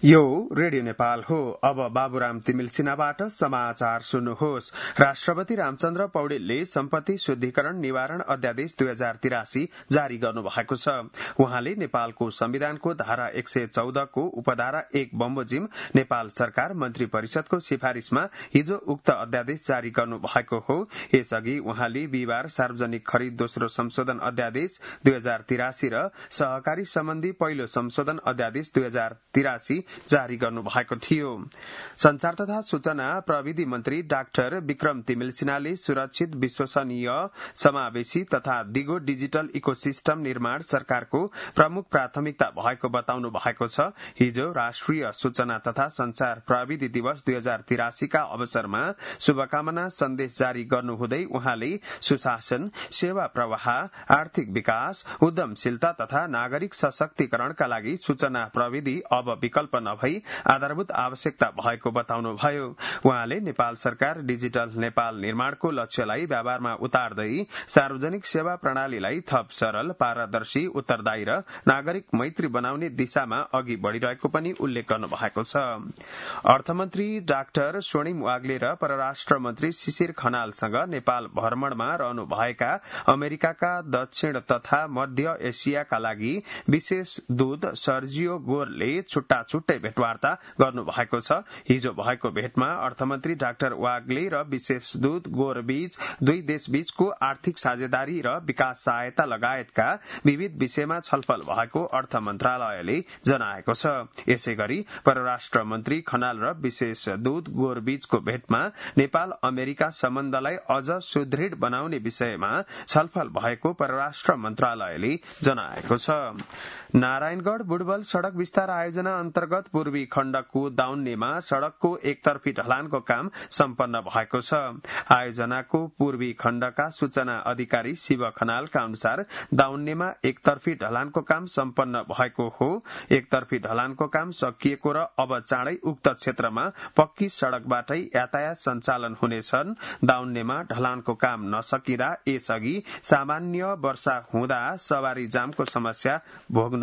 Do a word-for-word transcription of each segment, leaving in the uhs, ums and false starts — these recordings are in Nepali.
यो रेडियो नेपाल हो। अब बाबुराम तिमिल सिन्हाबाट समाचार सुन्नुहोस्। राष्ट्रपति रामचन्द्र पौडेलले सम्पत्ति शुद्धिकरण निवारण अध्यादेश दुई हजार तिरासी जारी गर्नु भएको छ। उहाँले नेपालको संविधानको धारा एक सय चौधको उपधारा एक बमोजिम नेपाल सरकार मन्त्री परिषदको सिफारिशमा हिजो उक्त अध्यादेश जारी गर्नु भएको हो। यसअघि उहाँले बिहिबार सार्वजनिक खरिद दोस्रो संशोधन अध्यादेश दुई हजार तिरासी र सहकारी सम्बन्धी पहिलो संशोधन अध्यादेश दुई हजार तिरासी जारी गर्नु भएको थियो। संचार तथा सूचना प्रविधि मन्त्री डाक्टर विक्रम तिमिल सिन्हाले सुरक्षित, विश्वसनीय, समावेशी तथा दिगो डिजिटल इकोसिस्टम निर्माण सरकारको प्रमुख प्राथमिकता भएको बताउनु भएको छ। हिजो राष्ट्रिय सूचना तथा संचार प्रविधि दिवस दुई हजार तिरासीका अवसरमा शुभकामना सन्देश जारी गर्नुहुँदै उहाँले सुशासन, सेवा प्रवाह, आर्थिक विकास, उद्यमशीलता तथा नागरिक सशक्तिकरणका लागि सूचना प्रविधि अब विकल्प नभई आधारभूत आवश्यकता भएको बताउनुभयो। उहाँले नेपाल सरकार डिजिटल नेपाल निर्माणको लक्ष्यलाई व्यावहारमा उतार्दै सार्वजनिक सेवा प्रणालीलाई थप सरल, पारदर्शी, उत्तरदायी र नागरिक मैत्री बनाउने दिशामा अघि बढ़िरहेको पनि उल्लेख गर्नु भएको छ। अर्थमन्त्री डाक्टर स्वर्णिम वाग्ले र परराष्ट्र मन्त्री शिशिर खनालसँग नेपाल भ्रमणमा रहनु भएका अमेरिकाका दक्षिण तथा मध्य एसियाका लागि विशेष दूत सर्जियो गोरले छुट्टा छुट्टै भेटवार्ता गर्नु भएको छ। हिजो भएको भेटमा अर्थमन्त्री डाक्टर वाग्ले र विशेष दूत गोर बीच दुई देश बीचको आर्थिक साझेदारी र विकास सहायता लगायतका विविध विषयमा छलफल भएको अर्थ मन्त्रालयले जनाएको छ। यसै गरी परराष्ट्र मन्त्री खनाल र विशेष दूत गोर बीचको भेटमा नेपाल अमेरिका सम्बन्धलाई अझ सुदृढ बनाउने विषयमा छलफल भएको परराष्ट्र मन्त्रालयले जनाएको छ। नारायणगढ़ बुटवल सड़क विस्तार आयोजना अन्तर्गत पूर्वी खण्डको दाउन्नेमा सड़कको एकतर्फी ढलानको काम सम्पन्न भएको छ। आयोजनाको पूर्वी खण्डका सूचना अधिकारी शिव खनालका अनुसार दाउन्नेमा एकतर्फी ढलानको काम सम्पन्न भएको हो। एकतर्फी ढलानको काम सकिएको र अब चाँडै उक्त क्षेत्रमा पक्की सड़कबाटै यातायात सञ्चालन हुनेछन्। दाउन्नेमा ढलानको काम नसकिँदा यसअघि सामान्य वर्षा हुँदा सवारी जामको समस्या भोग्नु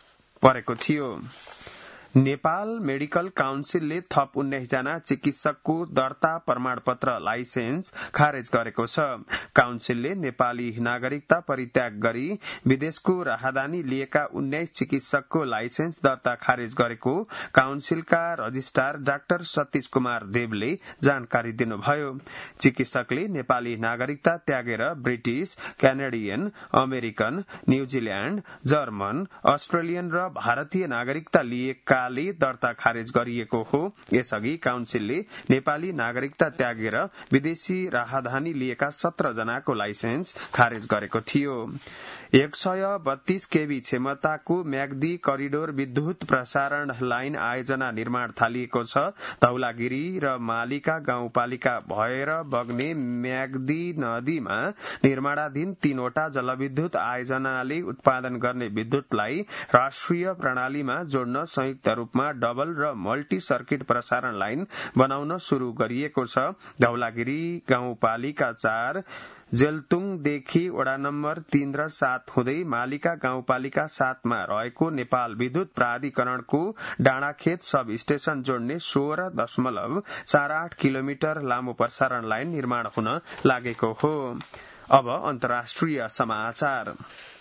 परेको थियो। नेपाल मेडिकल काउन्सिलले थप उन्नाइस जना चिकित्सकको दर्ता प्रमाणपत्र लाइसेन्स खारेज गरेको छ। काउन्सिलले नेपाली नागरिकता परित्याग गरी विदेशको राहदानी लिएका उन्नाइस चिकित्सकको लाइसेन्स दर्ता खारेज गरेको काउन्सिलका रजिस्ट्रार डाक्टर सतीश कुमार देवले जानकारी दिनुभयो। चिकित्सकले नेपाली नागरिकता त्यागेर British, Canadian, American, New Zealand, German, Australian र भारतीय नागरिकता लिएका दर्ता खारेज गरिएको हो। यसअघि काउन्सिलले नेपाली नागरिकता त्यागेर विदेशी राहदानी लिएका सत्र जनाको लाइसेन्स खारेज गरेको थियो। एक सय बत्तीस केवी क्षमताको म्याग्दी करिडोर विद्युत प्रसारण लाइन आयोजना निर्माण थालिएको छ। धौलागिरी र मालिका गाउँपालिका भएर बग्ने म्याग्दी नदीमा निर्माणाधीन तीनवटा जलविद्युत आयोजनाले उत्पादन गर्ने विद्युतलाई राष्ट्रिय प्रणालीमा जोड्न संयुक्त रूपमा डबल र मल्टी सर्किट प्रसारण लाइन बनाउन शुरू गरिएको छ। धौलागिरी गाउँपालिका चार जेलतुङदेखि वडा नम्बर तीन र सात हुँदै मालिका गाउँपालिका सातमा रहेको नेपाल विद्युत प्राधिकरणको डाँडाखेत सब स्टेशन जोड्ने सोह्र दशमलव चार आठ किलोमिटर लामो प्रसारण लाइन निर्माण हुन लागेको हो। अब अन्तर्राष्ट्रिय समाचार।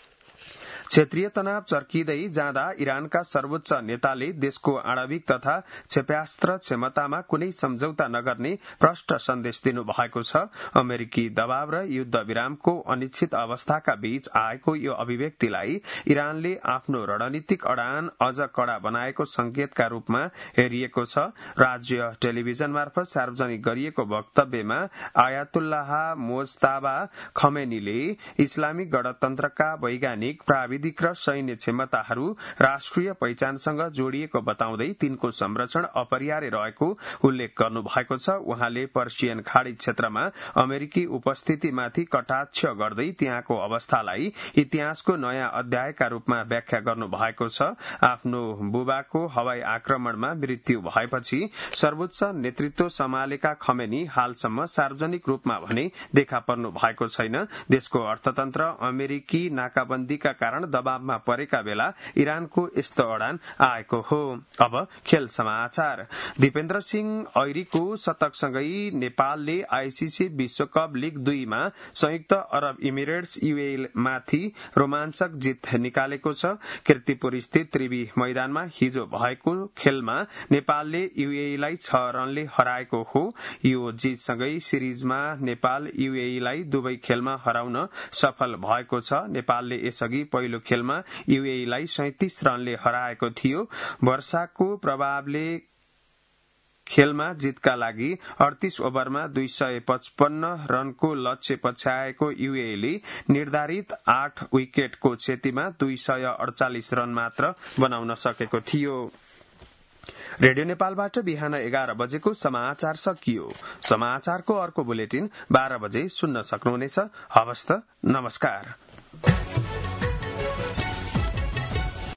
क्षेत्रीय तनाव चर्किँदै जाँदा इरानका सर्वोच्च नेताले देशको आणविक तथा क्षेप्यास्त्र क्षमतामा कुनै सम्झौता नगर्ने प्रष्ट सन्देश दिनु भएको छ। अमेरिकी दबाव र युद्ध विरामको अनिश्चित अवस्थाका बीच आएको यो अभिव्यक्तिलाई इरानले आफ्नो रणनीतिक अडान अझ कड़ा बनाएको संकेतका रूपमा हेरिएको छ। राज्य टेलिभिजन मार्फत सार्वजनिक गरिएको वक्तव्यमा आयातुल्लाह मोजताबा खमेनीले इस्लामिक गणतन्त्रका वैज्ञानिक प्राविधिक र सैन्य क्षमताहरू राष्ट्रिय पहिचानसँग जोडिएको बताउँदै तिनको संरक्षण अपरिहार्य रहेको उल्लेख गर्नु भएको छ। उहाँले पर्सियन खाड़ी क्षेत्रमा अमेरिकी उपस्थितिमाथि कटाक्ष गर्दै त्यहाँको अवस्थालाई इतिहासको नयाँ अध्यायका रूपमा व्याख्या गर्नु भएको छ। आफ्नो बुबाको हवाई आक्रमणमा मृत्यु भएपछि सर्वोच्च नेतृत्व सम्हालेका खमेनी हालसम्म सार्वजनिक रूपमा भने देखा पर्नु भएको छैन। देशको अर्थतन्त्र अमेरिकी नाकाबन्दीका कारण दबावमा परेका बेला इरानको यस्तो अडान आएको हो। अब खेल समाचार। दीपेन्द्र सिंह ऐरीको शतकसँगै नेपालले आईसीसी विश्वकप लीग दुईमा संयुक्त अरब इमिरेट्स यूएई माथि रोमाञ्चक जित निकालेको छ। किर्तिपुर स्थित त्रिवी मैदानमा हिजो भएको खेलमा नेपालले यूएईलाई छ रनले हराएको हो। यो जितसँगै सिरिजमा नेपाल यूएईलाई दुवै खेलमा हराउन सफल भएको छ। नेपालले यसअघि पहिलो खेलमा यूएईलाई सैंतिस रनले हराएको थियो। वर्षाको प्रभावले खेलमा जितका लागि अडतीस ओभरमा दुई सय पचपन्न रनको लक्ष्य पछ्याएको यूएईले निर्धारित आठ विकेटको क्षतिमा दुई सय अडचालिस रन मात्र बनाउन सकेको थियो। रेडियो नेपालबाट बिहान एघार बजेको समाचार सकियो। समाचारको अर्को बुलेटिन बाह्र बजे सुन्न सक्नुहुनेछ। हवस् त, नमस्कार।